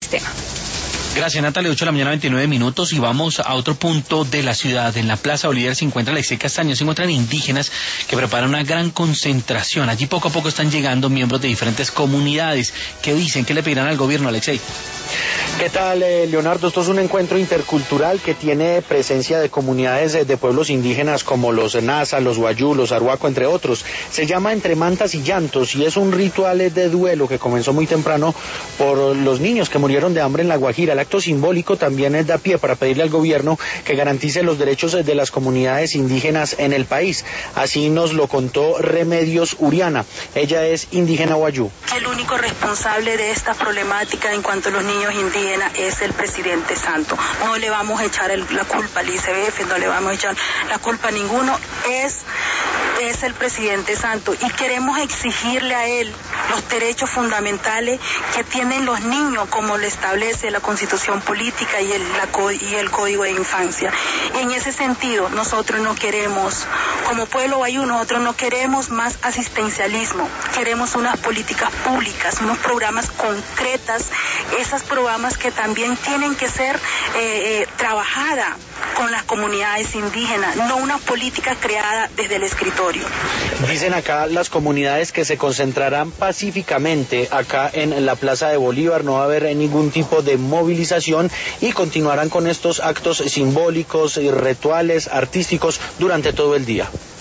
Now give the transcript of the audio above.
tema. Gracias, Natalia. 8 de la mañana, 29 minutos, y vamos a otro punto de la ciudad. En la Plaza Bolívar se encuentra Alexei Castaño, se encuentran indígenas que preparan una gran concentración. Allí poco a poco están llegando miembros de diferentes comunidades. ¿Qué dicen? ¿Qué le pedirán al gobierno, Alexei? ¿Qué tal, Leonardo? Esto es un encuentro intercultural que tiene presencia de comunidades de pueblos indígenas como los Nasa, los Wayuu, los Arhuaco, entre otros. Se llama Entre Mantas y Llantos y es un ritual de duelo que comenzó muy temprano por los niños que murieron de hambre en La Guajira. El acto simbólico también da pie para pedirle al gobierno que garantice los derechos de las comunidades indígenas en el país. Así nos lo contó Remedios Uriana. Ella es indígena Wayuu. El único responsable de esta problemática en cuanto a los niños indígenas es el presidente Santo. No le vamos a echar la culpa al ICBF, no le vamos a echar la culpa a ninguno, es el presidente Santo, y queremos exigirle a él los derechos fundamentales que tienen los niños, como lo establece la Constitución Política y el Código de Infancia. Y en ese sentido, nosotros no queremos, como pueblo wayuu, nosotros no queremos más asistencialismo, queremos unas políticas públicas, unos programas concretas, esos programas que también tienen que ser trabajadas con las comunidades indígenas, no una política creada desde el escritorio. Dicen acá las comunidades que se concentrarán pacíficamente acá en la Plaza de Bolívar, no va a haber ningún tipo de movilización y continuarán con estos actos simbólicos y rituales artísticos durante todo el día.